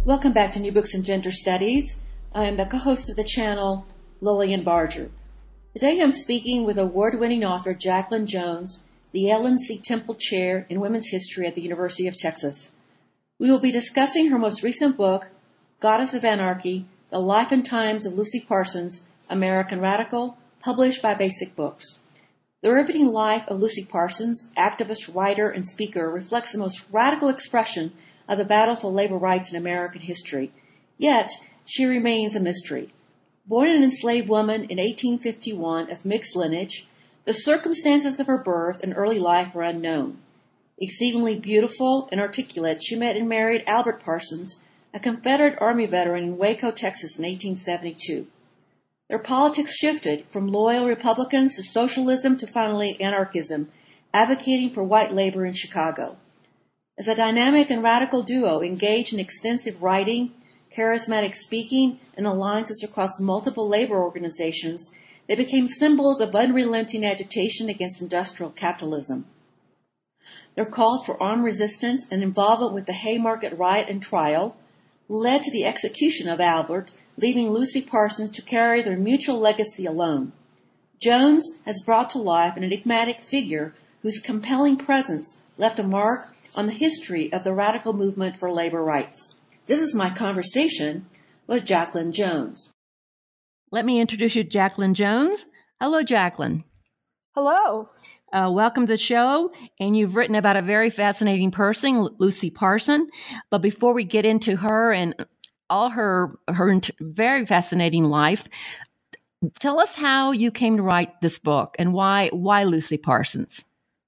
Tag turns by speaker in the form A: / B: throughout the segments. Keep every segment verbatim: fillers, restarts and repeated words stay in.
A: Welcome back to New Books in Gender Studies. I am the co-host of the channel, Lillian Barger. Today I'm speaking with award-winning author Jacqueline Jones, the Ellen C. Temple Chair in Women's History at the University of Texas. We will be discussing her most recent book, Goddess of Anarchy, The Life and Times of Lucy Parsons, American Radical, published by Basic Books. The riveting life of Lucy Parsons, activist, writer, and speaker, reflects the most radical expression of the battle for labor rights in American history. Yet, she remains a mystery. Born an enslaved woman in eighteen fifty-one of mixed lineage, the circumstances of her birth and early life are unknown. Exceedingly beautiful and articulate, she met and married Albert Parsons, a Confederate Army veteran in Waco, Texas in eighteen seventy-two. Their politics shifted from loyal Republicans to socialism to finally anarchism, advocating for white labor in Chicago. As a dynamic and radical duo engaged in extensive writing, charismatic speaking, and alliances across multiple labor organizations, they became symbols of unrelenting agitation against industrial capitalism. Their calls for armed resistance and involvement with the Haymarket riot and trial led to the execution of Albert, leaving Lucy Parsons to carry their mutual legacy alone. Jones has brought to life an enigmatic figure whose compelling presence left a mark on the history of the radical movement for labor rights. This is my conversation with Jacqueline Jones. Let me introduce you to Jacqueline Jones. Hello, Jacqueline.
B: Hello.
A: Uh, welcome to the show. And you've written about a very fascinating person, Lucy Parsons. But before we get into her and all her her very fascinating life, tell us how you came to write this book and why why Lucy Parsons.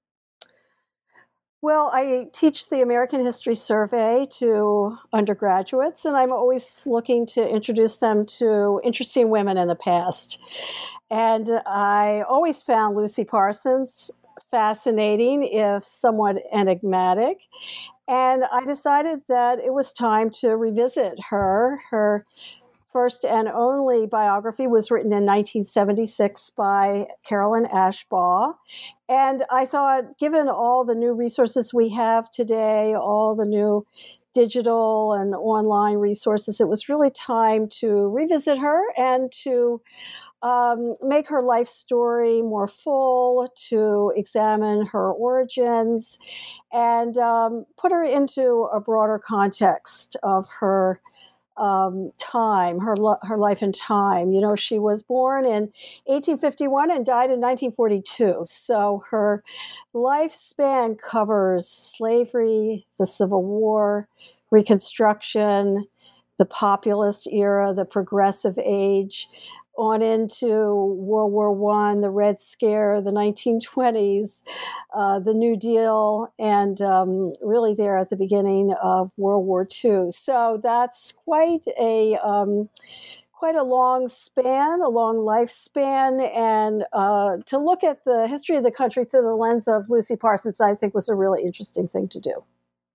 B: Well, I teach the American History Survey to undergraduates, and I'm always looking to introduce them to interesting women in the past. And I always found Lucy Parsons fascinating, if somewhat enigmatic. And I decided that it was time to revisit her. Her first and only biography was written in nineteen seventy-six by Carolyn Ashbaugh. And I thought, given all the new resources we have today, all the new digital and online resources, it was really time to revisit her and to um, make her life story more full, to examine her origins, and um, put her into a broader context of her Um, time, her her life and time. You know, she was born in eighteen fifty-one and died in nineteen forty-two. So her lifespan covers slavery, the Civil War, Reconstruction, the populist era, the progressive age, on into World War One, the Red Scare, the nineteen twenties, uh, the New Deal, and um, really there at the beginning of World War Two. So that's quite a um, quite a long span, a long lifespan, and uh, to look at the history of the country through the lens of Lucy Parsons, I think was a really interesting thing to do.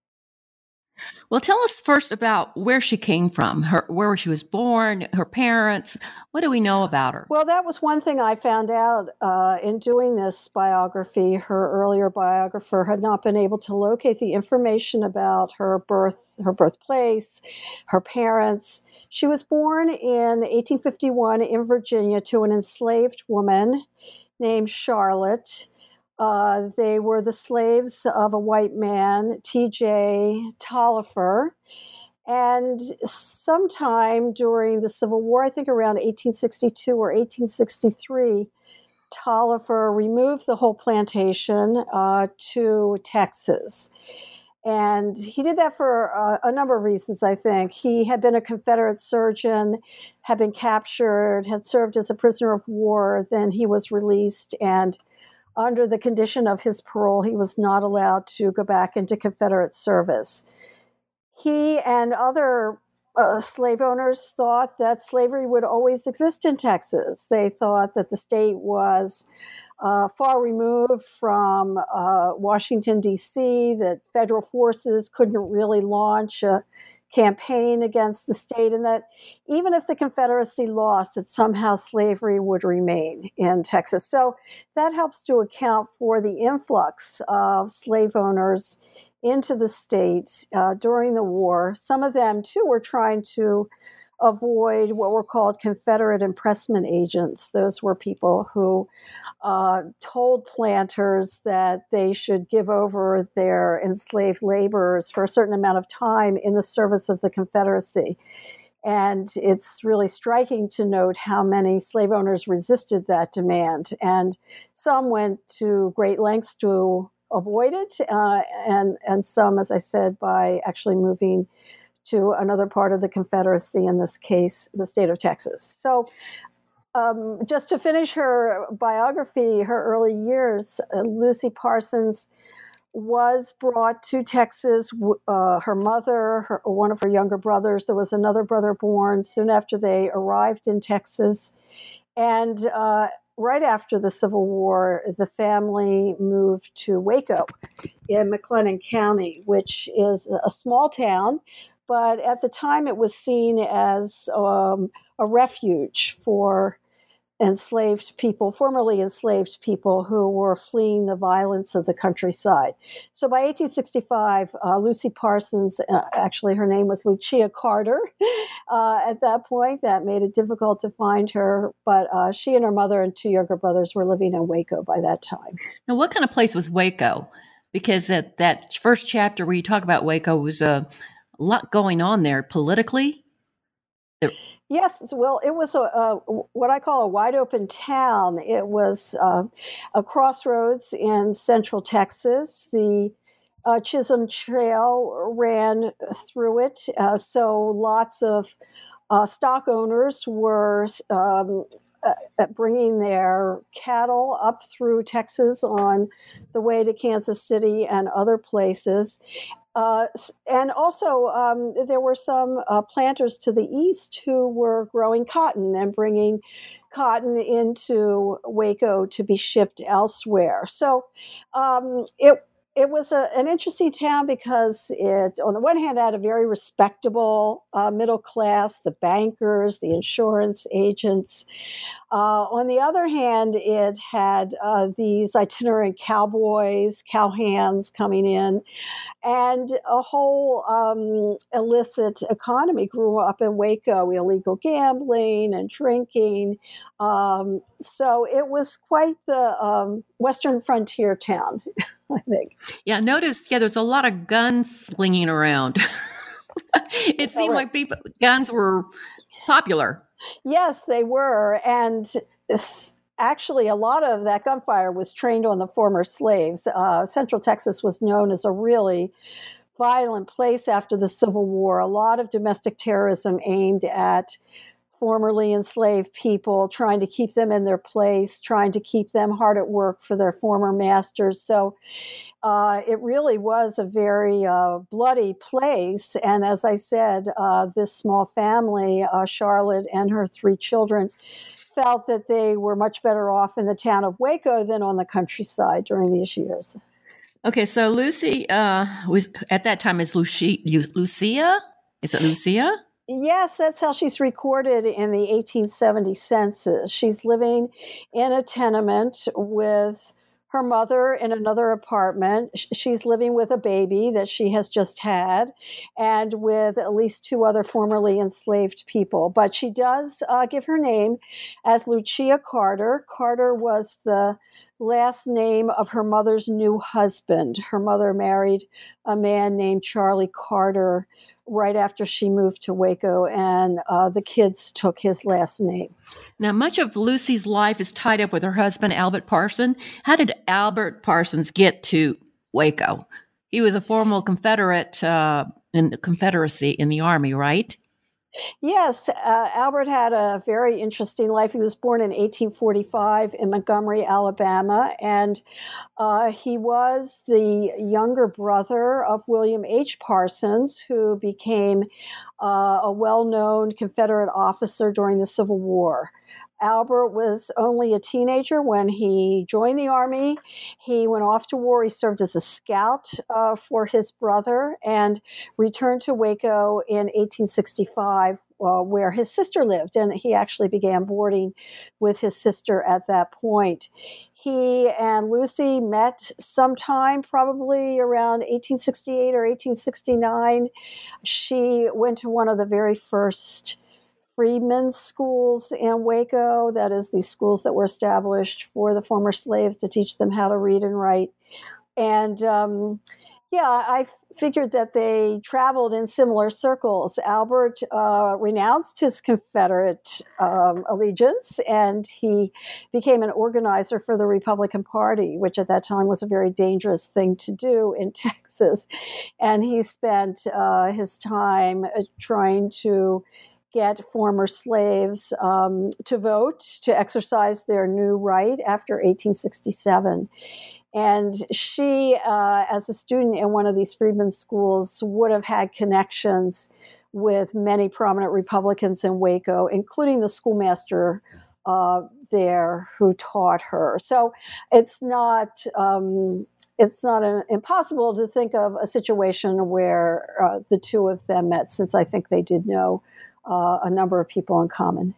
A: Well, tell us first about where she came from, her, where she was born, her parents. What do we know about her?
B: Well, that was one thing I found out uh, in doing this biography. Her earlier biographer had not been able to locate the information about her birth, her birthplace, her parents. She was born in eighteen fifty-one in Virginia to an enslaved woman named Charlotte. Uh, they were the slaves of a white man, T J Taliaferro. And sometime during the Civil War, I think around eighteen sixty-two or eighteen sixty-three, Taliaferro removed the whole plantation uh, to Texas. And he did that for uh, a number of reasons, I think. He had been a Confederate surgeon, had been captured, had served as a prisoner of war. Then he was released, and under the condition of his parole, he was not allowed to go back into Confederate service. He and other uh, slave owners thought that slavery would always exist in Texas. They thought that the state was uh, far removed from uh, Washington, D C, that federal forces couldn't really launch a campaign against the state, and that even if the Confederacy lost, that somehow slavery would remain in Texas. So that helps to account for the influx of slave owners into the state uh, during the war. Some of them, too, were trying to avoid what were called Confederate impressment agents. Those were people who uh, told planters that they should give over their enslaved laborers for a certain amount of time in the service of the Confederacy. And it's really striking to note how many slave owners resisted that demand. And some went to great lengths to avoid it, uh, and, and some, as I said, by actually moving to another part of the Confederacy, in this case, the state of Texas. So um, just to finish her biography, her early years, uh, Lucy Parsons was brought to Texas. Uh, her mother, her, one of her younger brothers, there was another brother born soon after they arrived in Texas. And uh, right after the Civil War, the family moved to Waco in McLennan County, which is a small town, but at the time it was seen as um, a refuge for enslaved people, formerly enslaved people who were fleeing the violence of the countryside. So by eighteen sixty-five, uh, Lucy Parsons, uh, actually her name was Lucia Carter uh, at that point. That made it difficult to find her, but uh, she and her mother and two younger brothers were living in Waco by that time.
A: Now, what kind of place was Waco? Because that, that first chapter where you talk about Waco was a lot going on there politically. There-
B: Yes, well, it was a, a what I call a wide open town. It was uh, a crossroads in central Texas. The uh, Chisholm Trail ran through it, uh, so lots of uh, stock owners were um, uh, bringing their cattle up through Texas on the way to Kansas City and other places. Uh, and also, um, there were some uh, planters to the east who were growing cotton and bringing cotton into Waco to be shipped elsewhere. So um, it it was a, an interesting town because it, on the one hand, had a very respectable uh, middle class, the bankers, the insurance agents. Uh, on the other hand, it had uh, these itinerant cowboys, cowhands coming in, and a whole um, illicit economy grew up in Waco, illegal gambling and drinking. Um, so it was quite the um, Western frontier town, I think.
A: Yeah, notice, yeah, there's a lot of guns slinging around. It seemed like people, guns were popular.
B: Yes, they were. And actually, a lot of that gunfire was trained on the former slaves. Uh, Central Texas was known as a really violent place after the Civil War. A lot of domestic terrorism aimed at formerly enslaved people, trying to keep them in their place, trying to keep them hard at work for their former masters. So uh, it really was a very uh, bloody place. And as I said, uh, this small family, uh, Charlotte and her three children, felt that they were much better off in the town of Waco than on the countryside during these years.
A: Okay, so Lucy uh, was at that time is Lucy, Lucia? Is it Lucia?
B: Yes, that's how she's recorded in the eighteen seventy census. She's living in a tenement with her mother in another apartment. She's living with a baby that she has just had and with at least two other formerly enslaved people. But she does uh, give her name as Lucia Carter. Carter was the last name of her mother's new husband. Her mother married a man named Charlie Carter right after she moved to Waco, and uh, the kids took his last name.
A: Now, much of Lucy's life is tied up with her husband, Albert Parsons. How did Albert Parsons get to Waco? He was a former Confederate uh, in the Confederacy in the Army, right?
B: Yes, uh, Albert had a very interesting life. He was born in eighteen forty-five in Montgomery, Alabama, and uh, he was the younger brother of William H. Parsons, who became uh, a well-known Confederate officer during the Civil War. Albert was only a teenager when he joined the Army. He went off to war. He served as a scout uh, for his brother and returned to Waco in eighteen sixty-five uh, where his sister lived, and he actually began boarding with his sister at that point. He and Lucy met sometime probably around eighteen sixty-eight or eighteen sixty-nine. She went to one of the very first freedmen's schools in Waco. That is, these schools that were established for the former slaves to teach them how to read and write. And um, yeah, I figured that they traveled in similar circles. Albert uh, renounced his Confederate um, allegiance, and he became an organizer for the Republican Party, which at that time was a very dangerous thing to do in Texas. And he spent uh, his time uh, trying to get former slaves um, to vote, to exercise their new right after eighteen sixty-seven. And she, uh, as a student in one of these freedmen's schools, would have had connections with many prominent Republicans in Waco, including the schoolmaster uh, there who taught her. So it's not um, it's not an, impossible to think of a situation where uh, the two of them met, since I think they did know uh, a number of people in common.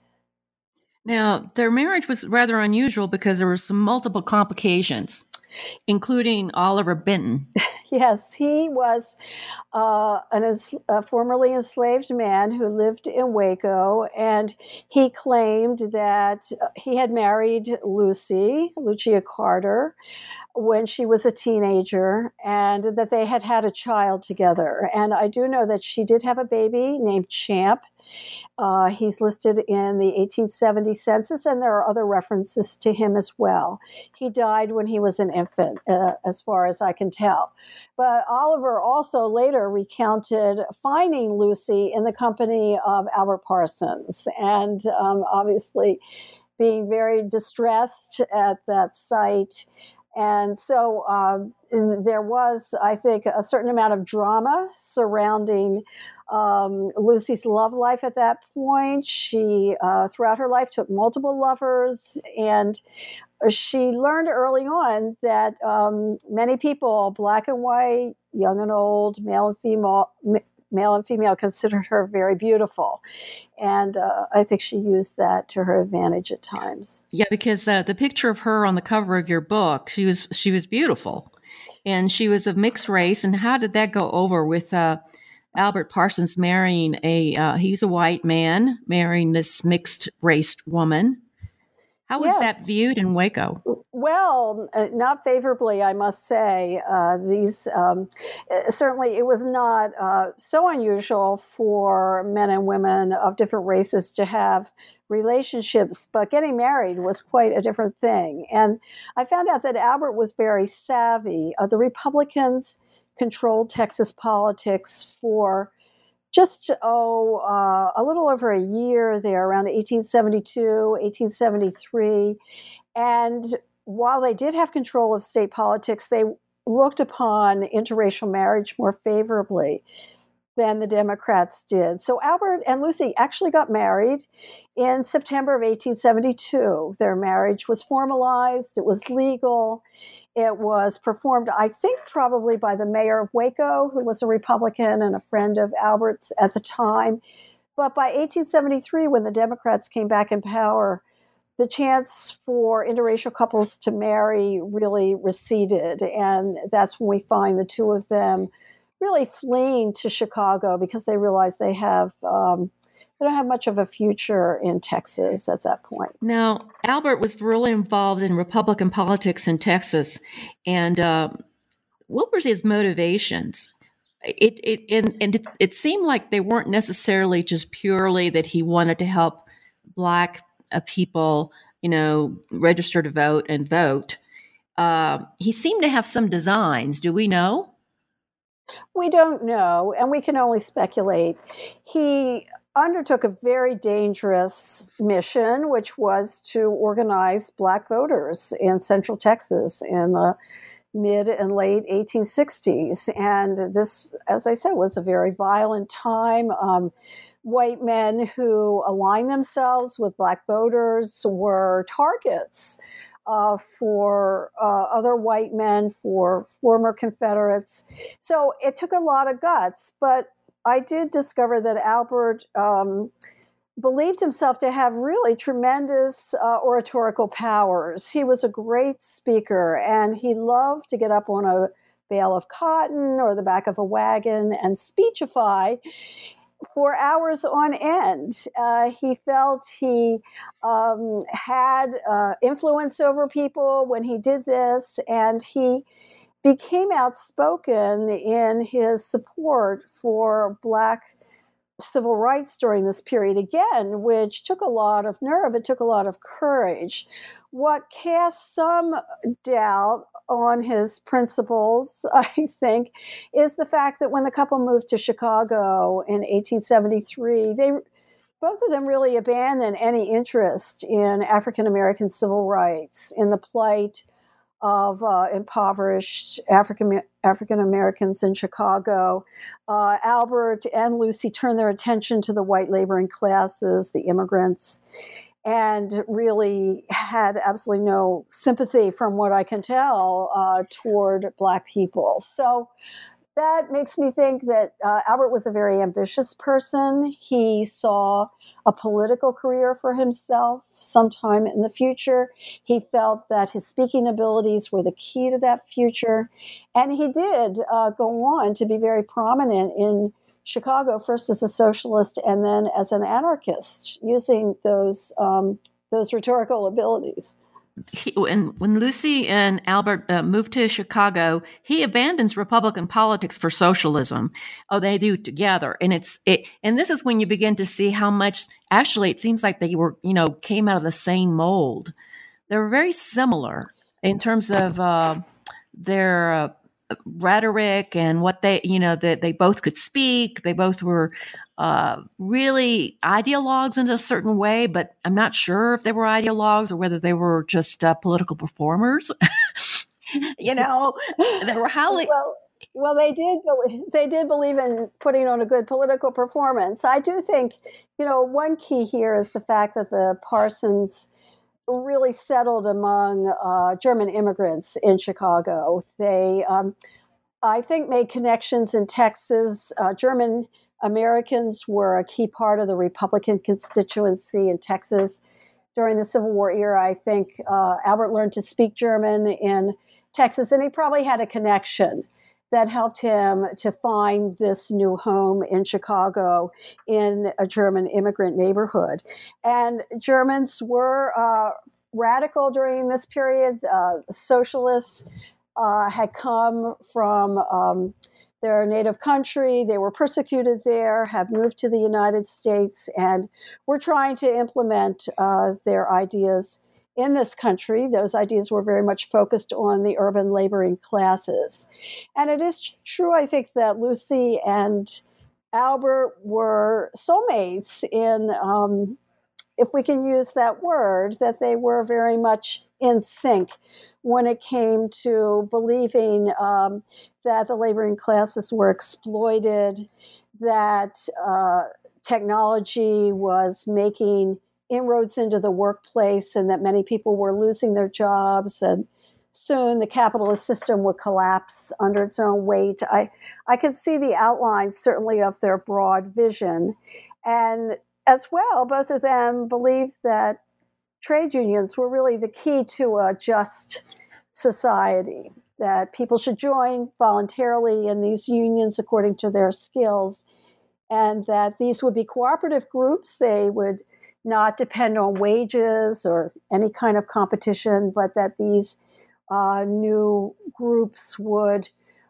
A: Now, their marriage was rather unusual because there were some multiple complications, including Oliver Benton.
B: Yes, he was uh, an, a formerly enslaved man who lived in Waco, and he claimed that he had married Lucy, Lucia Carter, when she was a teenager, and that they had had a child together. And I do know that she did have a baby named Champ. Uh, he's listed in the eighteen seventy census, and there are other references to him as well. He died when he was an infant, uh, as far as I can tell. But Oliver also later recounted finding Lucy in the company of Albert Parsons, and um, obviously being very distressed at that sight. And so um, there was, I think, a certain amount of drama surrounding um, Lucy's love life at that point. She, uh, throughout her life, took multiple lovers, and she learned early on that um, many people, black and white, young and old, male and female, male and female, considered her very beautiful. And uh, I think she used that to her advantage at times.
A: Yeah, because uh, the picture of her on the cover of your book, she was she was beautiful, and she was of mixed race. And how did that go over with uh, Albert Parsons marrying a uh, he's a white man marrying this mixed race woman? How was
B: yes.
A: that viewed in Waco?
B: Well, uh, not favorably, I must say. Uh, these um, certainly, it was not uh, so unusual for men and women of different races to have relationships, but getting married was quite a different thing. And I found out that Albert was very savvy. Uh, the Republicans controlled Texas politics for just, oh, uh, a little over a year there, around eighteen seventy-two, eighteen seventy-three. And while they did have control of state politics, they looked upon interracial marriage more favorably than the Democrats did. So Albert and Lucy actually got married in September of eighteen seventy-two. Their marriage was formalized. It was legal. It was performed, I think, probably by the mayor of Waco, who was a Republican and a friend of Albert's at the time. But by eighteen seventy-three, when the Democrats came back in power, the chance for interracial couples to marry really receded. And that's when we find the two of them really fleeing to Chicago because they realize they have um, they don't have much of a future in Texas at that point.
A: Now, Albert was really involved in Republican politics in Texas, and uh, what were his motivations? It it and, and it, it seemed like they weren't necessarily just purely that he wanted to help Black uh, people, you know, register to vote and vote. Uh, he seemed to have some designs. Do we know?
B: We don't know, and we can only speculate. He undertook a very dangerous mission, which was to organize Black voters in Central Texas in the mid and late eighteen sixties. And this, as I said, was a very violent time. Um, white men who aligned themselves with Black voters were targets Uh, for uh, other white men, for former Confederates. So it took a lot of guts, but I did discover that Albert um, believed himself to have really tremendous uh, oratorical powers. He was a great speaker, and he loved to get up on a bale of cotton or the back of a wagon and speechify for hours on end. Uh, he felt he um, had uh, influence over people when he did this, and he became outspoken in his support for Black civil rights during this period again, which took a lot of nerve. It took a lot of courage. What cast some doubt on his principles, I think, is the fact that when the couple moved to Chicago in eighteen seventy-three, they both of them really abandoned any interest in African American civil rights, in the plight of uh, impoverished African African Americans in Chicago. Uh, Albert and Lucy turned their attention to the white laboring classes, the immigrants, and really had absolutely no sympathy, from what I can tell, uh, toward Black people. So that makes me think that uh, Albert was a very ambitious person. He saw a political career for himself sometime in the future. He felt that his speaking abilities were the key to that future. And he did uh, go on to be very prominent in Chicago, first as a socialist and then as an anarchist, using those, um, those rhetorical abilities.
A: He, when, when Lucy and Albert uh, moved to Chicago, he abandons Republican politics for socialism. Oh, they do together, and it's it. And this is when you begin to see how much actually it seems like they were, you know, came out of the same mold. They were very similar in terms of uh, their uh, rhetoric and what they, you know, that they both could speak. They both were uh, really ideologues in a certain way, but I'm not sure if they were ideologues or whether they were just uh, political performers. You know, they were highly.
B: Well, well, they did. Believe, they did believe in putting on a good political performance. I do think, you know, one key here is the fact that the Parsons really settled among uh, German immigrants in Chicago. They, um, I think, made connections in Texas. Uh, German Americans were a key part of the Republican constituency in Texas during the Civil War era. I think uh, Albert learned to speak German in Texas, and he probably had a connection that helped him to find this new home in Chicago in a German immigrant neighborhood. And Germans were uh, radical during this period. Uh, socialists uh, had come from um, their native country. They were persecuted there, have moved to the United States, and were trying to implement uh, their ideas in this country. Those ideas were very much focused on the urban laboring classes. And it is true, I think, that Lucy and Albert were soulmates in, um, if we can use that word, that they were very much in sync when it came to believing um, that the laboring classes were exploited, that uh, technology was making inroads into the workplace, and that many people were losing their jobs, and soon the capitalist system would collapse under its own weight. I, I could see the outlines, certainly, of their broad vision. And as well, both of them believed that trade unions were really the key to a just society, that people should join voluntarily in these unions according to their skills, and that these would be cooperative groups. They would not depend on wages or any kind of competition, but that these uh, new groups would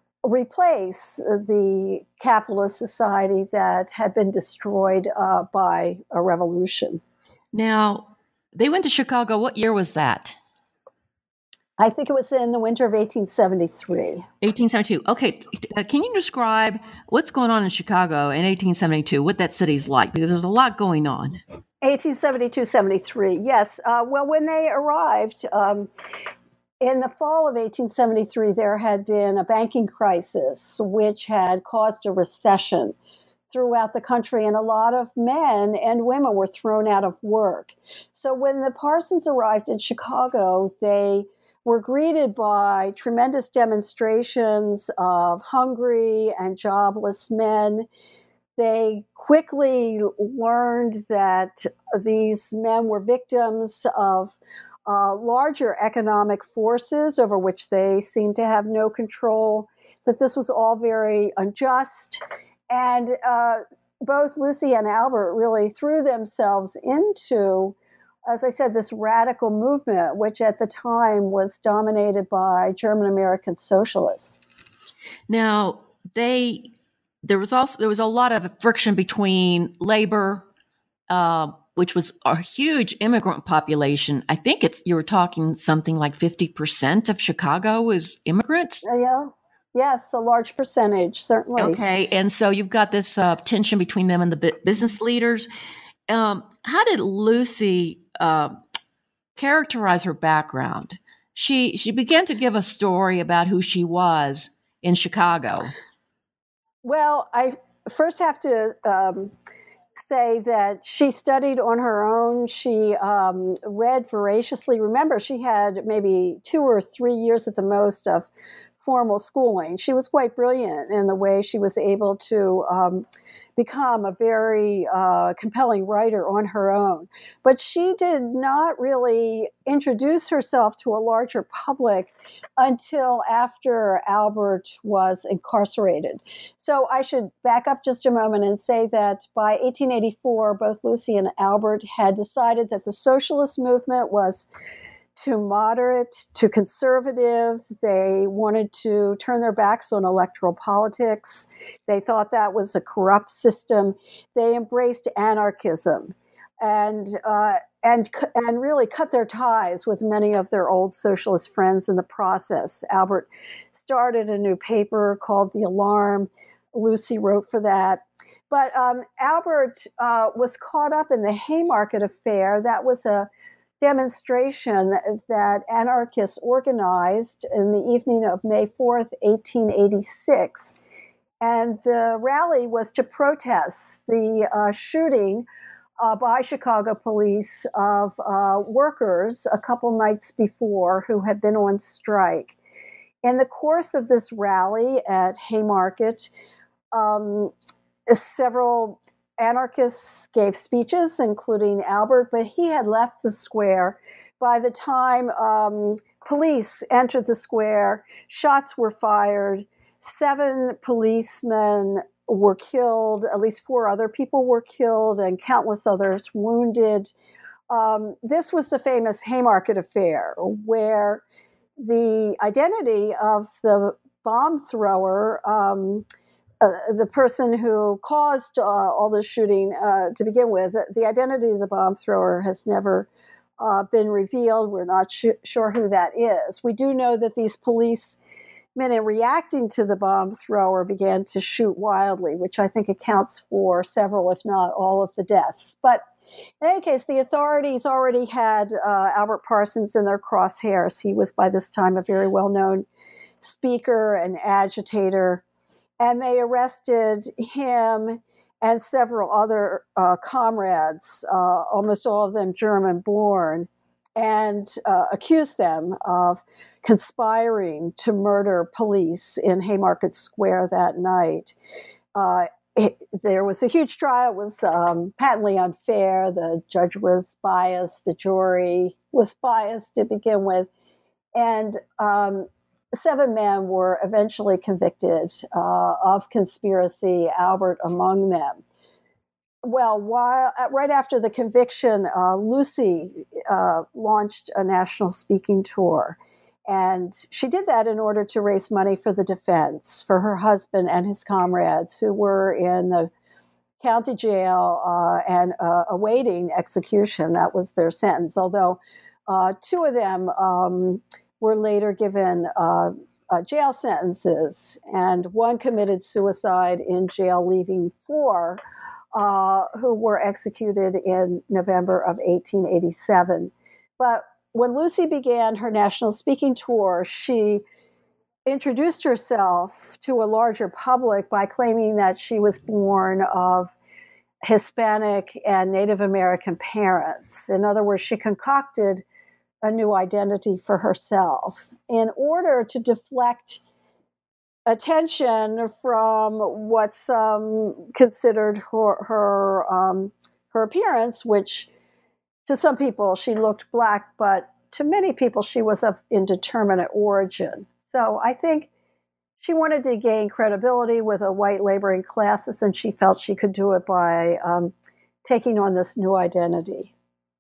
B: replace the capitalist society that had been destroyed uh, by a revolution.
A: Now, they went to Chicago. What year was that?
B: I think it was in the winter of eighteen seventy-three.
A: eighteen seventy-two. Okay. Uh, can you describe what's going on in Chicago in eighteen seventy-two, what that city's like? Because there's a lot going on.
B: eighteen seventy-two seventy-three, yes. Uh, well, when they arrived, um, in the fall of eighteen seventy-three, there had been a banking crisis, which had caused a recession throughout the country, and a lot of men and women were thrown out of work. So when the Parsons arrived in Chicago, they were greeted by tremendous demonstrations of hungry and jobless men They quickly learned that these men were victims of uh, larger economic forces over which they seemed to have no control, that this was all very unjust. And uh, both Lucy and Albert really threw themselves into, as I said, this radical movement, which at the time was dominated by German American socialists.
A: Now, they there was also there was a lot of friction between labor, uh, which was a huge immigrant population. I think it's you were talking something like fifty percent of Chicago is immigrants.
B: Uh, yeah. Yes, a large percentage, certainly.
A: Okay, and so you've got this uh, tension between them and the bu- business leaders. Um, how did Lucy uh, characterize her background? She she began to give a story about who she was in Chicago.
B: Well, I first have to um, say that she studied on her own. She um, read voraciously. Remember, she had maybe two or three years at the most of formal schooling. She was quite brilliant in the way she was able to um, become a very uh, compelling writer on her own. But she did not really introduce herself to a larger public until after Albert was incarcerated. So I should back up just a moment and say that by eighteen eighty-four, both Lucy and Albert had decided that the socialist movement was too moderate, too conservative. They wanted to turn their backs on electoral politics. They thought that was a corrupt system. They embraced anarchism and uh, and and really cut their ties with many of their old socialist friends in the process. Albert started a new paper called The Alarm. Lucy wrote for that. But um, Albert uh, was caught up in the Haymarket affair. That was a demonstration that anarchists organized in the evening of May fourth, eighteen eighty-six. And the rally was to protest the uh, shooting uh, by Chicago police of uh, workers a couple nights before who had been on strike. In the course of this rally at Haymarket, um, several anarchists gave speeches, including Albert, but he had left the square. By the time um, police entered the square, shots were fired. Seven policemen were killed. At least four other people were killed and countless others wounded. Um, this was the famous Haymarket affair, where the identity of the bomb thrower, um, Uh, the person who caused uh, all the shooting uh, to begin with, the identity of the bomb thrower has never uh, been revealed. We're not sh- sure who that is. We do know that these policemen, in reacting to the bomb thrower, began to shoot wildly, which I think accounts for several, if not all, of the deaths. But in any case, the authorities already had uh, Albert Parsons in their crosshairs. He was by this time a very well-known speaker and agitator. And they arrested him and several other uh, comrades, uh, almost all of them German-born, and uh, accused them of conspiring to murder police in Haymarket Square that night. Uh, it, there was a huge trial. It was um, patently unfair. The judge was biased. The jury was biased to begin with. And um, seven men were eventually convicted uh, of conspiracy, Albert among them. Well, while right after the conviction, uh, Lucy uh, launched a national speaking tour. And she did that in order to raise money for the defense, for her husband and his comrades who were in the county jail uh, and uh, awaiting execution. That was their sentence, although uh, two of them um, were later given uh, uh, jail sentences, and one committed suicide in jail, leaving four uh, who were executed in November of eighteen eighty-seven. But when Lucy began her national speaking tour, she introduced herself to a larger public by claiming that she was born of Hispanic and Native American parents. In other words, she concocted a new identity for herself in order to deflect attention from what's some considered her her um, her appearance, which to some people she looked black, but to many people she was of indeterminate origin. So I think she wanted to gain credibility with a white laboring classes, and she felt she could do it by um, taking on this new identity.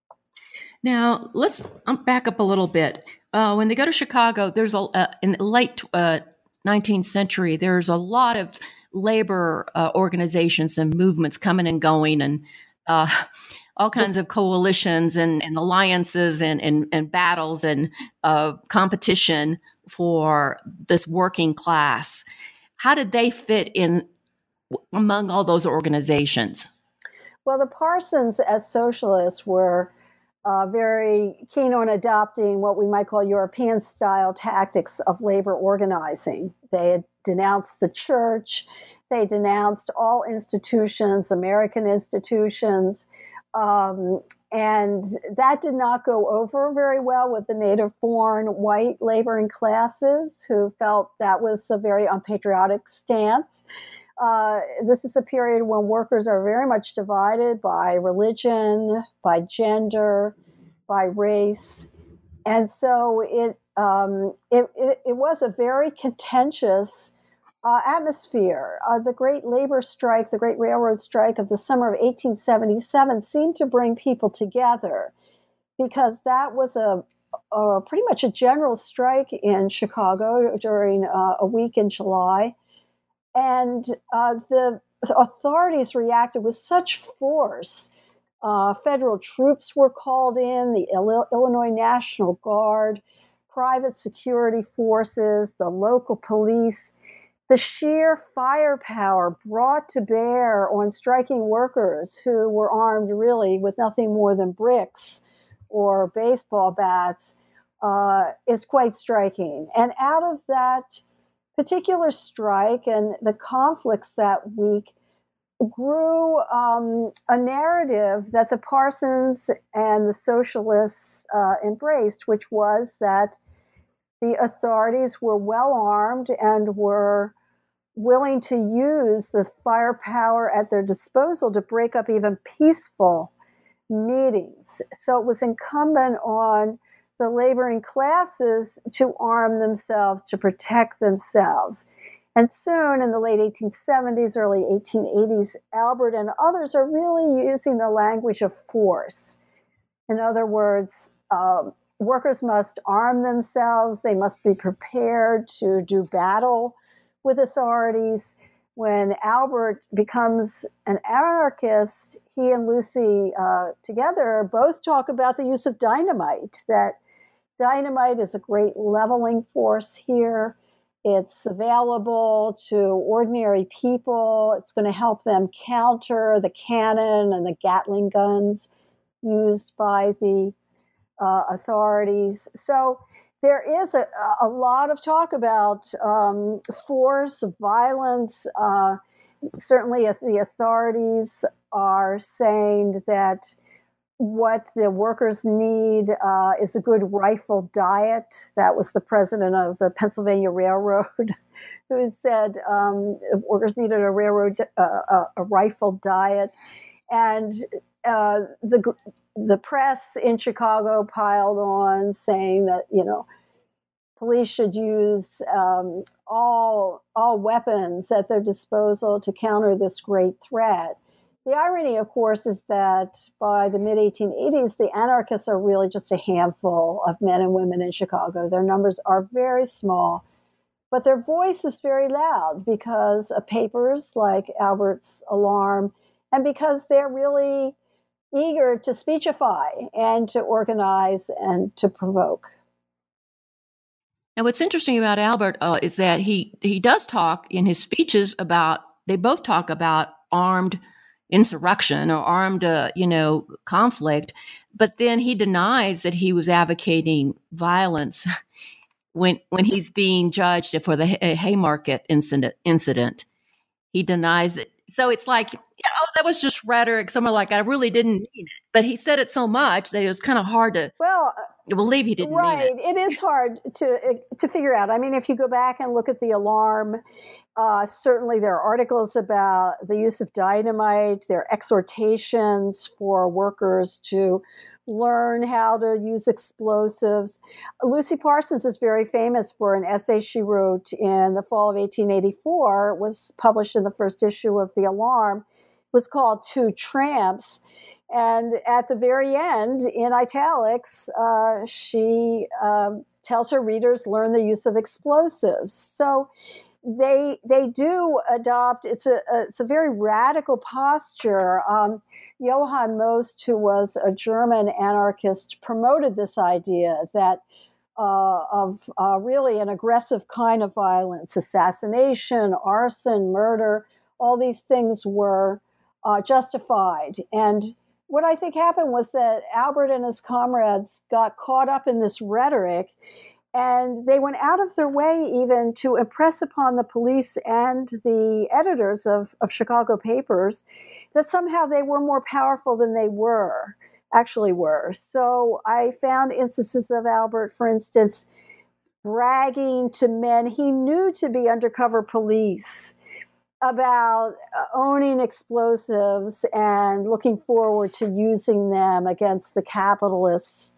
C: Now, let's back up a little bit. Uh, when they go to Chicago, there's a uh, in the late uh, nineteenth century, there's a lot of labor uh, organizations and movements coming and going, and uh, all kinds of coalitions and, and alliances and, and, and battles and uh, competition for this working class. How did they fit in among all those organizations?
B: Well, the Parsons, as socialists, were uh, very keen on adopting what we might call European-style tactics of labor organizing. They had denounced the church. They denounced all institutions, American institutions, um, and that did not go over very well with the native-born white laboring classes who felt that was a very unpatriotic stance. Uh, this is a period when workers are very much divided by religion, by gender, by race. And so it, um, it, it, it was a very contentious uh, atmosphere. Uh, the great labor strike, the great railroad strike of the summer of eighteen seventy-seven seemed to bring people together because that was a, a pretty much a general strike in Chicago during uh, a week in July. And uh, the authorities reacted with such force. Uh, federal troops were called in, the Il- Illinois National Guard, private security forces, the local police. The sheer firepower brought to bear on striking workers who were armed really with nothing more than bricks or baseball bats uh, is quite striking. And out of that particular strike and the conflicts that week grew um, a narrative that the Parsons and the socialists uh, embraced, which was that the authorities were well armed and were willing to use the firepower at their disposal to break up even peaceful meetings. So it was incumbent on the laboring classes to arm themselves, to protect themselves. And soon in the late eighteen seventies, early eighteen eighties, Albert and others are really using the language of force. In other words, um, workers must arm themselves. They must be prepared to do battle with authorities. When Albert becomes an anarchist, he and Lucy uh, together both talk about the use of dynamite, that dynamite is a great leveling force here. It's available to ordinary people. It's going to help them counter the cannon and the Gatling guns used by the uh, authorities. So there is a, a lot of talk about um, force, violence. Uh, certainly the authorities are saying that what the workers need uh, is a good rifle diet. That was the president of the Pennsylvania Railroad who said um, workers needed a railroad, uh, a, a rifle diet. And uh, the the press in Chicago piled on saying that, you know, police should use um, all all weapons at their disposal to counter this great threat. The irony, of course, is that by the mid eighteen eighties, the anarchists are really just a handful of men and women in Chicago. Their numbers are very small, but their voice is very loud because of papers like Albert's Alarm, and because they're really eager to speechify and to organize and to provoke.
C: Now, what's interesting about Albert uh, is that he, he does talk in his speeches about, they both talk about armed insurrection or armed, uh, you know, conflict, but then he denies that he was advocating violence when when he's being judged for the Haymarket incident. Incident, he denies it. So it's like, yeah, oh, that was just rhetoric. Someone like, I really didn't mean it, but he said it so much that it was kind of hard to.
B: Well,
C: believe he didn't
B: right.
C: mean it.
B: It is hard to to figure out. I mean, if you go back and look at the alarm, uh, certainly there are articles about the use of dynamite. There are exhortations for workers to learn how to use explosives. Lucy Parsons is very famous for an essay she wrote in the fall of eighteen eighty-four. It was published in the first issue of The Alarm. It was called Two Tramps. And at the very end, in italics, uh, she um, tells her readers, learn the use of explosives. So they they do adopt, it's a, a it's a very radical posture. Um, Johann Most, who was a German anarchist, promoted this idea that uh, of uh, really an aggressive kind of violence, assassination, arson, murder, all these things were uh, justified. And what I think happened was that Albert and his comrades got caught up in this rhetoric, and they went out of their way even to impress upon the police and the editors of, of Chicago papers that somehow they were more powerful than they were, actually were. So I found instances of Albert, for instance, bragging to men he knew to be undercover police about owning explosives and looking forward to using them against the capitalists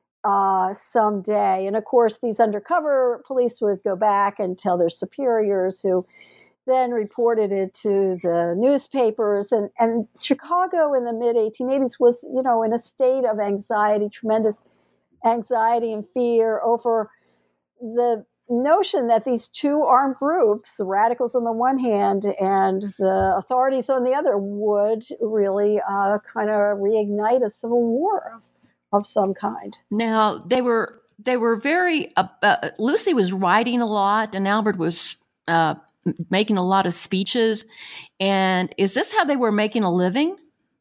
B: uh, someday. And of course, these undercover police would go back and tell their superiors, who then reported it to the newspapers. And, and Chicago in the mid eighteen eighties was, you know, in a state of anxiety, tremendous anxiety and fear over the notion that these two armed groups, the radicals on the one hand and the authorities on the other, would really uh, kind of reignite a civil war of, of some kind.
C: Now, they were they were very, uh, uh, Lucy was writing a lot, and Albert was uh, making a lot of speeches. And is this how they were making a living?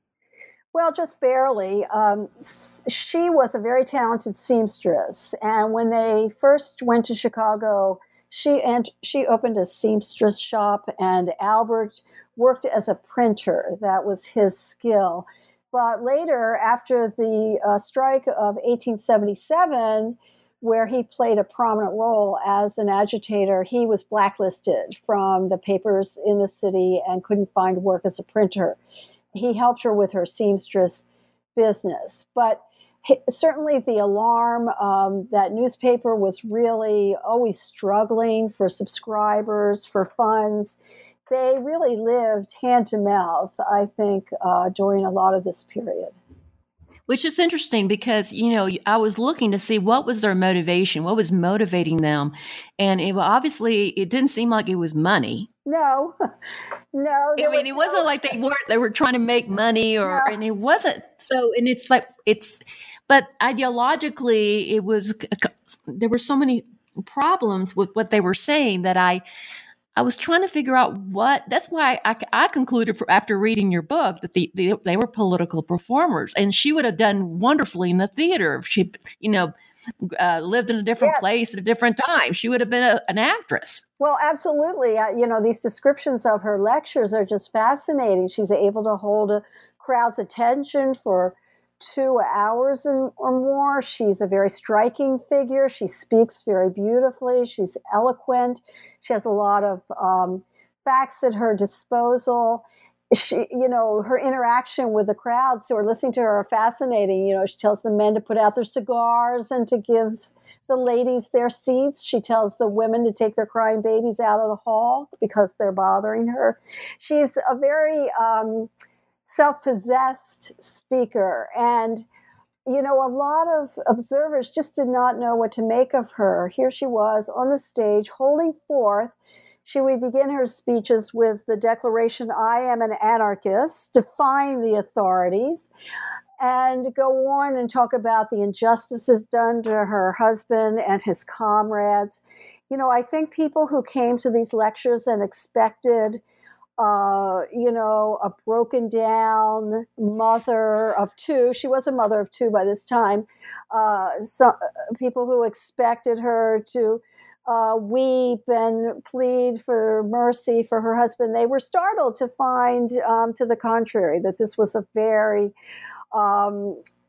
B: Well, just barely. Um, she was a very talented seamstress, and when they first went to Chicago, she and she opened a seamstress shop, and Albert worked as a printer. That was his skill. But later, after the uh, strike of eighteen seventy-seven, where he played a prominent role as an agitator, he was blacklisted from the papers in the city and couldn't find work as a printer. He helped her with her seamstress business. But he, certainly the Alarm, um, that newspaper was really always struggling for subscribers, for funds. They really lived hand to mouth, I think, uh, during a lot of this period.
C: Which is interesting because, you know, I was looking to see what was their motivation, what was motivating them. And it, obviously, it didn't seem like it was money.
B: No, no.
C: I mean, it wasn't no... like they weren't, they were trying to make money or, no. And it wasn't. So, and it's like, it's, but ideologically, it was, there were so many problems with what they were saying that I, I was trying to figure out what, that's why I, I concluded for, after reading your book that the, the, they were political performers, and she would have done wonderfully in the theater if she, you know, uh, lived in a different yes. place at a different time. She would have been a, an actress.
B: Well, absolutely. Uh, you know, these descriptions of her lectures are just fascinating. She's able to hold a crowd's attention for two hours and, or more. She's a very striking figure. She speaks very beautifully. She's eloquent. She has a lot of um, facts at her disposal. She, you know, her interaction with the crowds who are listening to her are fascinating. You know, she tells the men to put out their cigars and to give the ladies their seats. She tells the women to take their crying babies out of the hall because they're bothering her. She's a very um, self-possessed speaker. And, you know, a lot of observers just did not know what to make of her. Here she was on the stage holding forth. She would begin her speeches with the declaration, "I am an anarchist," defying the authorities, and go on and talk about the injustices done to her husband and his comrades. You know, I think people who came to these lectures and expected Uh, you know, a broken down mother of two. She was a mother of two by this time. Uh, so people who expected her to uh, weep and plead for mercy for her husband, they were startled to find, um, to the contrary, that this was a very um,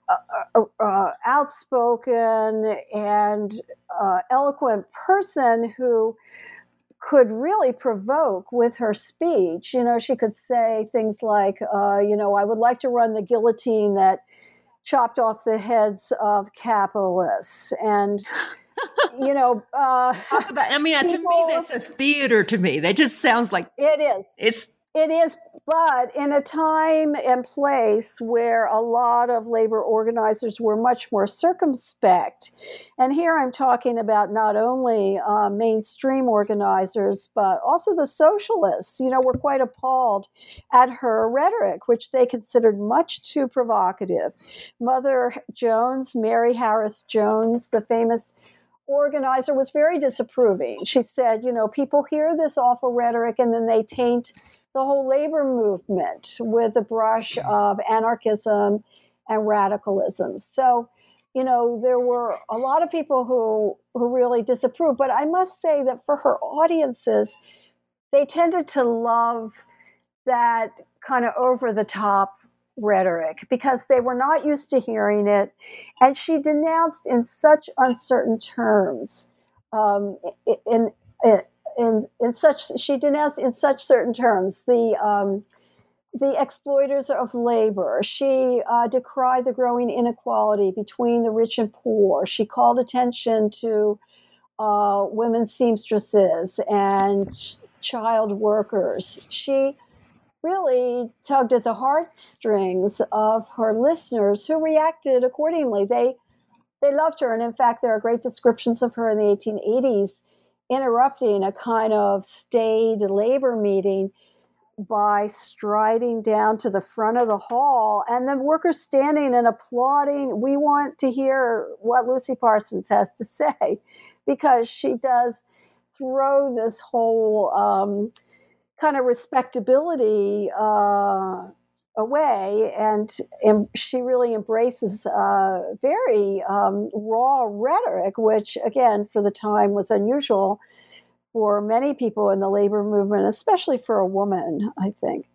B: uh, uh, outspoken and uh, eloquent person who could really provoke with her speech. You know, she could say things like, uh, you know, I would like to run the guillotine that chopped off the heads of capitalists. And, you know, uh,
C: Talk about, I mean,
B: people,
C: to me, that's just theater to me. That just sounds like
B: it is.
C: It's
B: It is, but in a time and place where a lot of labor organizers were much more circumspect. And here I'm talking about not only uh, mainstream organizers, but also the socialists, you know, were quite appalled at her rhetoric, which they considered much too provocative. Mother Jones, Mary Harris Jones, the famous organizer, was very disapproving. She said, you know, people hear this awful rhetoric and then they taint the whole labor movement with a brush of anarchism and radicalism. So, you know, there were a lot of people who, who really disapproved. But I must say that for her audiences, they tended to love that kind of over-the-top rhetoric because they were not used to hearing it. And she denounced in such uncertain terms, um, in, in In, in such, she denounced in such certain terms the um, the exploiters of labor. She uh, decried the growing inequality between the rich and poor. She called attention to uh, women seamstresses and ch- child workers. She really tugged at the heartstrings of her listeners, who reacted accordingly. They they loved her, and in fact, there are great descriptions of her in the eighteen eighties. Interrupting a kind of staid labor meeting by striding down to the front of the hall, and the workers standing and applauding. We want to hear what Lucy Parsons has to say, because she does throw this whole um, kind of respectability uh, away, and, and she really embraces uh, very um, raw rhetoric, which again for the time was unusual for many people in the labor movement, especially for a woman, I think.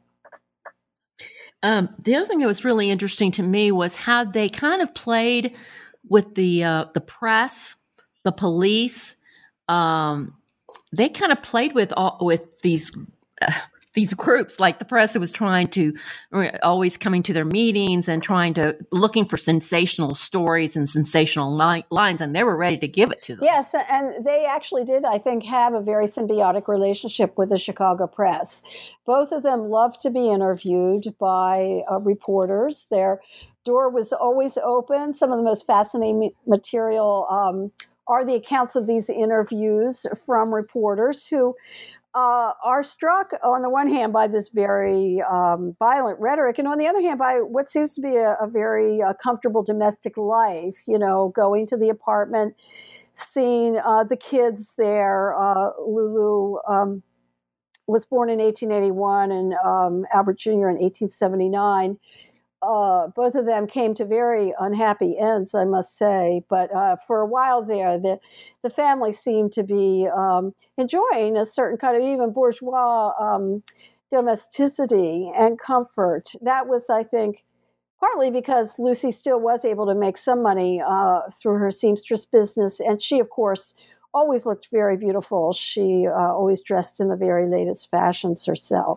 C: Um, the other thing that was really interesting to me was how they kind of played with the uh, the press, the police. Um, they kind of played with all, with these uh, these groups, like the press that was trying to always coming to their meetings and trying to looking for sensational stories and sensational li- lines, and they were ready to give it to them.
B: Yes, and they actually did, I think, have a very symbiotic relationship with the Chicago press. Both of them loved to be interviewed by uh, reporters. Their door was always open. Some of the most fascinating material um, are the accounts of these interviews from reporters who Uh, are struck on the one hand by this very um, violent rhetoric, and on the other hand by what seems to be a, a very uh, comfortable domestic life. You know, going to the apartment, seeing uh, the kids there. Uh, Lulu um, was born in eighteen eighty-one, and um, Albert Junior in eighteen seventy-nine. Uh, both of them came to very unhappy ends, I must say. But uh, for a while there, the the family seemed to be um, enjoying a certain kind of even bourgeois um, domesticity and comfort. That was, I think, partly because Lucy still was able to make some money uh, through her seamstress business, and she, of course, always looked very beautiful. She uh, always dressed in the very latest fashions herself.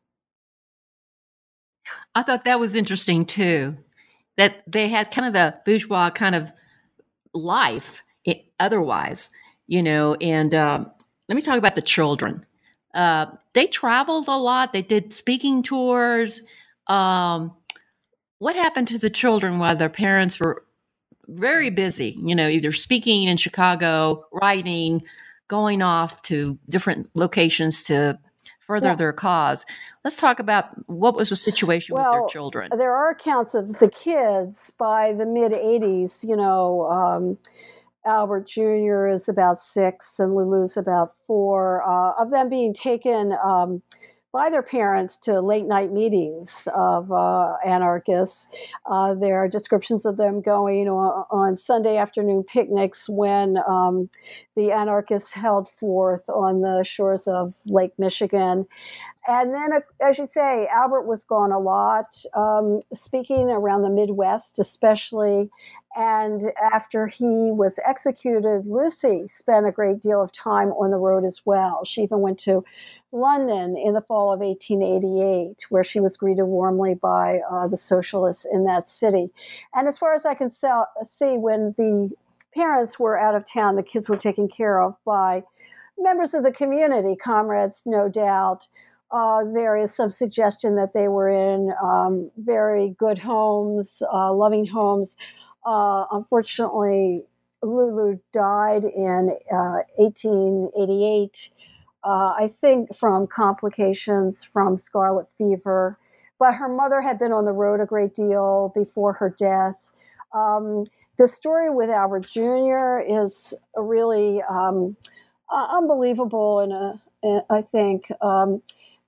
C: I thought that was interesting too, that they had kind of the bourgeois kind of life it, otherwise, you know. And um, let me talk about the children. Uh, they traveled a lot. They did speaking tours. Um, what happened to the children while their parents were very busy, you know, either speaking in Chicago, writing, going off to different locations to further yeah. their cause? Let's talk about what was the situation
B: well,
C: with their children.
B: There are accounts of the kids by the mid-eighties, you know, um, Albert Junior is about six and Lulu's about four, uh, of them being taken um, by their parents to late night meetings of uh, anarchists. Uh, there are descriptions of them going on, on Sunday afternoon picnics when um, the anarchists held forth on the shores of Lake Michigan. And then, as you say, Albert was gone a lot, um, speaking around the Midwest especially. And after he was executed, Lucy spent a great deal of time on the road as well. She even went to London in the fall of eighteen eighty-eight, where she was greeted warmly by uh, the socialists in that city. And as far as I can sell, see, when the parents were out of town, the kids were taken care of by members of the community, comrades, no doubt. Uh, there is some suggestion that they were in um, very good homes, uh, loving homes. Uh, unfortunately, Lulu died in uh, eighteen eighty-eight, uh, I think from complications from scarlet fever. But her mother had been on the road a great deal before her death. Um, the story with Albert Junior is really um, uh, unbelievable, in a, in, I think. Um,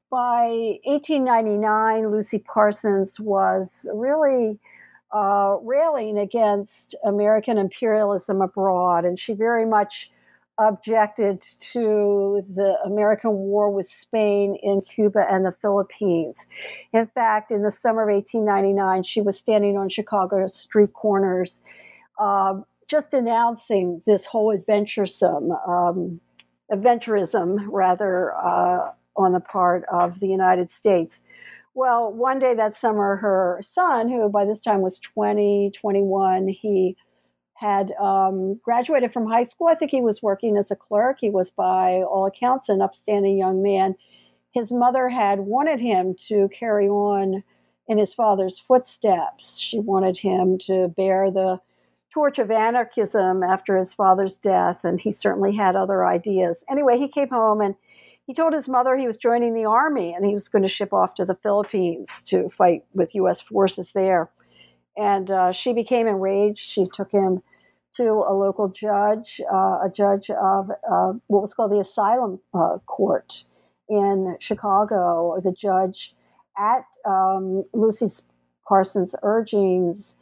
B: by eighteen ninety-nine, Lucy Parsons was really Uh, railing against American imperialism abroad, and she very much objected to the American war with Spain in Cuba and the Philippines. In fact, in the summer of eighteen ninety-nine, she was standing on Chicago street corners, uh, just announcing this whole adventuresome, um, adventurism, rather, uh, on the part of the United States. Well, one day that summer, her son, who by this time was twenty, twenty-one, he had um, graduated from high school. I think he was working as a clerk. He was, by all accounts, an upstanding young man. His mother had wanted him to carry on in his father's footsteps. She wanted him to bear the torch of anarchism after his father's death, and he certainly had other ideas. Anyway, he came home and he told his mother he was joining the army and he was going to ship off to the Philippines to fight with U S forces there. And uh, she became enraged. She took him to a local judge, uh, a judge of uh, what was called the Asylum uh, Court in Chicago. The judge, at um, Lucy Parsons' urgings,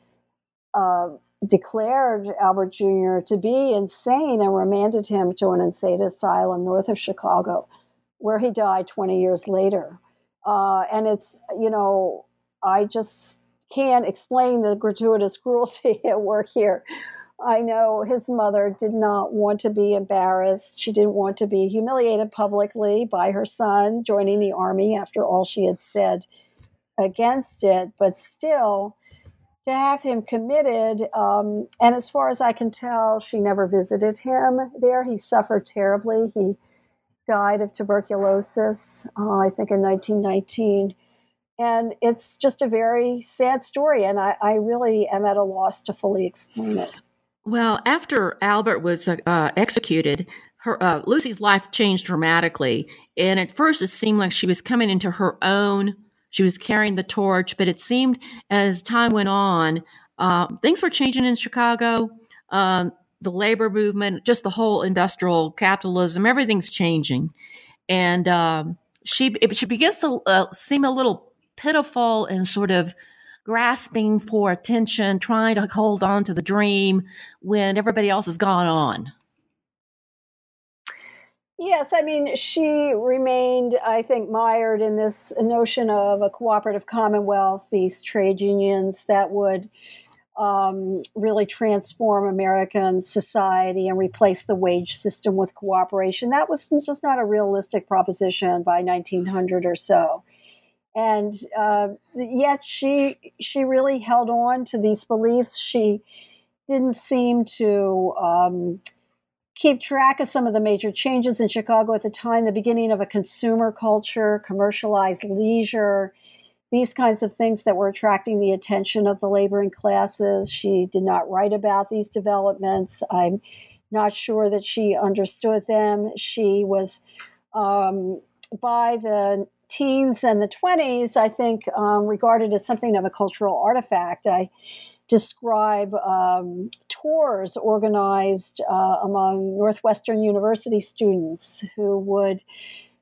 B: uh, declared Albert Junior to be insane and remanded him to an insane asylum north of Chicago, where he died twenty years later. Uh, and it's, you know, I just can't explain the gratuitous cruelty at work here. I know his mother did not want to be embarrassed. She didn't want to be humiliated publicly by her son joining the army after all she had said against it. But still, to have him committed, um, and as far as I can tell, she never visited him there. He suffered terribly. He died of tuberculosis, uh, I think in nineteen nineteen. And it's just a very sad story, and I, I really am at a loss to fully explain it.
C: Well, after Albert was uh, executed, her uh, Lucy's life changed dramatically. And at first, it seemed like she was coming into her own. She was carrying the torch, but it seemed as time went on, uh, things were changing in Chicago. Um, the labor movement, just the whole industrial capitalism, everything's changing. And um, she she begins to uh, seem a little pitiful and sort of grasping for attention, trying to hold on to the dream when everybody else has gone on.
B: Yes, I mean, she remained, I think, mired in this notion of a cooperative commonwealth, these trade unions that would um, really transform American society and replace the wage system with cooperation. That was just not a realistic proposition by nineteen hundred or so. And uh, yet she she really held on to these beliefs. She didn't seem to um, keep track of some of the major changes in Chicago at the time, the beginning of a consumer culture, commercialized leisure, these kinds of things that were attracting the attention of the laboring classes. She did not write about these developments. I'm not sure that she understood them. She was, um, by the teens and the twenties, I think, um, regarded as something of a cultural artifact. I describe um, tours organized uh, among Northwestern University students who would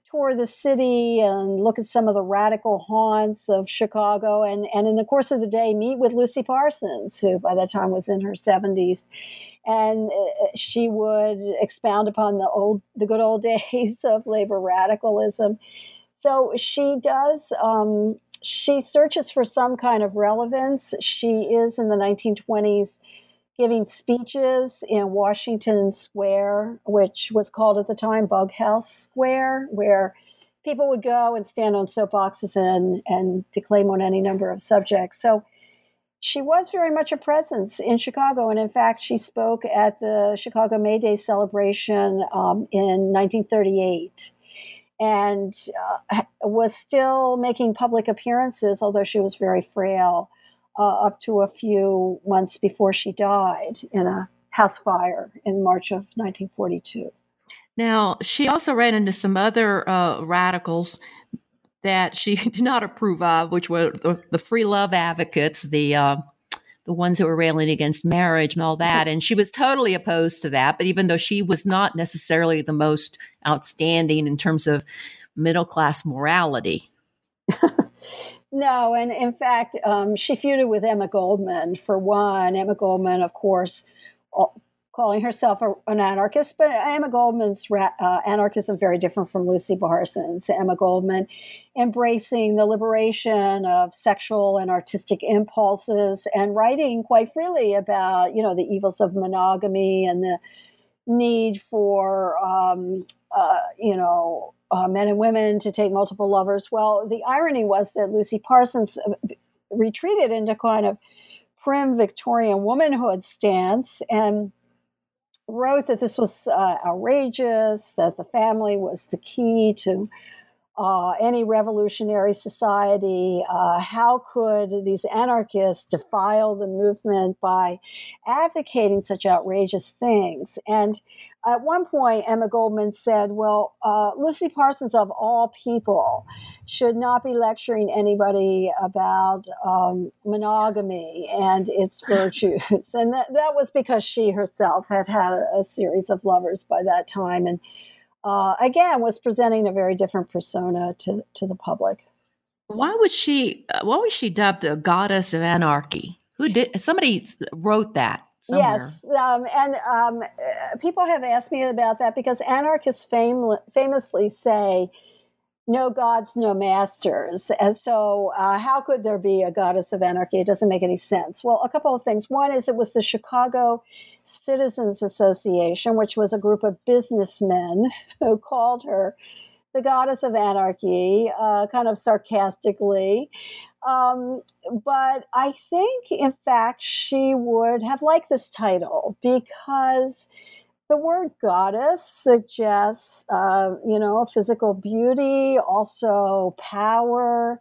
B: tour the city and look at some of the radical haunts of Chicago, and, and in the course of the day meet with Lucy Parsons, who by that time was in her seventies. And she would expound upon the old, the good old days of labor radicalism. So she does, um, she searches for some kind of relevance. She is in the nineteen twenties giving speeches in Washington Square, which was called at the time Bughouse Square, where people would go and stand on soapboxes and, and declaim on any number of subjects. So she was very much a presence in Chicago. And in fact, she spoke at the Chicago May Day celebration um, in nineteen thirty-eight and uh, was still making public appearances, although she was very frail, uh, up to a few months before she died in a house fire in March of nineteen forty-two.
C: Now, she also ran into some other uh, radicals that she did not approve of, which were the, the free love advocates, the uh, the ones who were railing against marriage and all that. And she was totally opposed to that. But even though she was not necessarily the most outstanding in terms of middle-class morality.
B: No, and in fact, um, she feuded with Emma Goldman, for one. Emma Goldman, of course, calling herself a, an anarchist, but Emma Goldman's ra- uh, anarchism very different from Lucy Parsons. Emma Goldman embracing the liberation of sexual and artistic impulses and writing quite freely about, you know, the evils of monogamy and the need for, um, uh, you know, uh, men and women to take multiple lovers. Well, the irony was that Lucy Parsons retreated into kind of prim Victorian womanhood stance and wrote that this was uh, outrageous, that the family was the key to uh, any revolutionary society. Uh, how could these anarchists defile the movement by advocating such outrageous things? And at one point, Emma Goldman said, well, uh, Lucy Parsons, of all people, should not be lecturing anybody about um, monogamy and its virtues. And that, that was because she herself had had a, a series of lovers by that time. And uh, again, was presenting a very different persona to, to the public.
C: Why was she, uh, why was she dubbed the goddess of anarchy? Who did, somebody wrote that. Somewhere.
B: Yes, um, and um, people have asked me about that because anarchists fam- famously say, no gods, no masters. And so uh, how could there be a goddess of anarchy? It doesn't make any sense. Well, a couple of things. One is it was the Chicago Citizens Association, which was a group of businessmen who called her the goddess of anarchy, uh, kind of sarcastically. Um, but I think, in fact, she would have liked this title because the word goddess suggests, uh, you know, physical beauty, also power,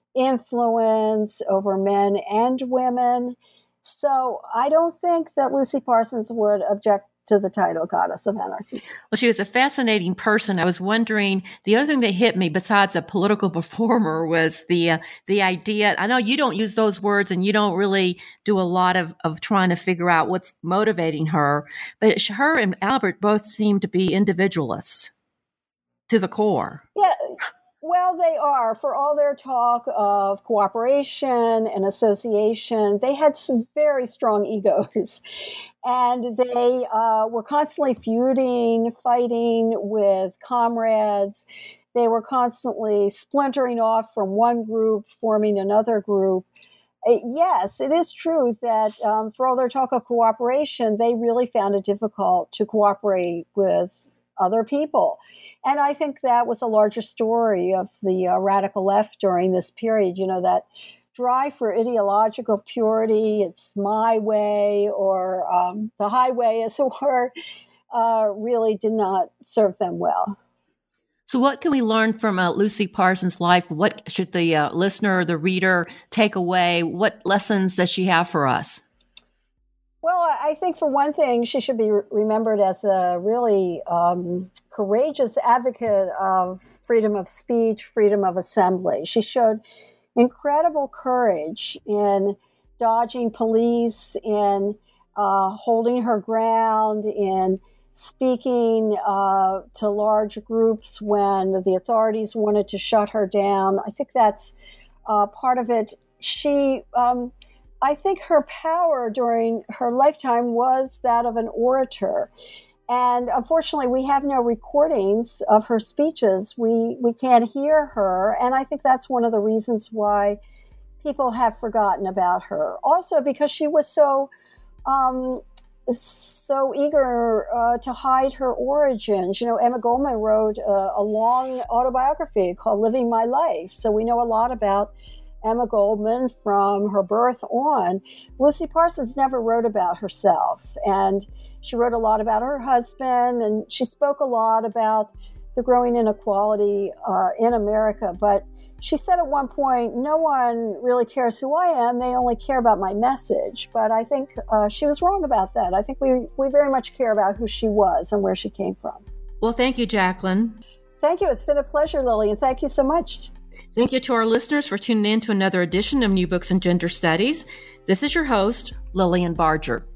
B: influence over men and women. So I don't think that Lucy Parsons would object to the title Goddess of Anarchy.
C: Well, she was a fascinating person. I was wondering, the other thing that hit me besides a political performer was the uh, the idea. I know you don't use those words and you don't really do a lot of, of trying to figure out what's motivating her, but her and Albert both seem to be individualists to the core.
B: Yeah. Well, they are. For all their talk of cooperation and association, they had some very strong egos. And they uh, were constantly feuding, fighting with comrades. They were constantly splintering off from one group, forming another group. Uh, yes, it is true that um, for all their talk of cooperation, they really found it difficult to cooperate with other people. And I think that was a larger story of the uh, radical left during this period, you know, that drive for ideological purity, it's my way, or um, the highway, as it were, uh, really did not serve them well.
C: So what can we learn from uh, Lucy Parsons' life? What should the uh, listener or the reader take away? What lessons does she have for us?
B: Well, I think for one thing, she should be remembered as a really um, courageous advocate of freedom of speech, freedom of assembly. She showed incredible courage in dodging police, in uh, holding her ground, in speaking uh, to large groups when the authorities wanted to shut her down. I think that's uh, part of it. She, um, I think her power during her lifetime was that of an orator. And unfortunately, we have no recordings of her speeches. We we can't hear her. And I think that's one of the reasons why people have forgotten about her. Also, because she was so um, so eager uh, to hide her origins. You know, Emma Goldman wrote a, a long autobiography called Living My Life. So we know a lot about Emma Goldman from her birth on. Lucy Parsons never wrote about herself, and she wrote a lot about her husband, and she spoke a lot about the growing inequality uh, in America. But she said at one point, no one really cares who I am, they only care about my message. But I think uh, she was wrong about that. I think we, we very much care about who she was and where she came from.
C: Well, thank you, Jacqueline.
B: Thank you. It's been a pleasure, Lily, and thank you so much.
C: Thank you to our listeners for tuning in to another edition of New Books in Gender Studies. This is your host, Lillian Barger.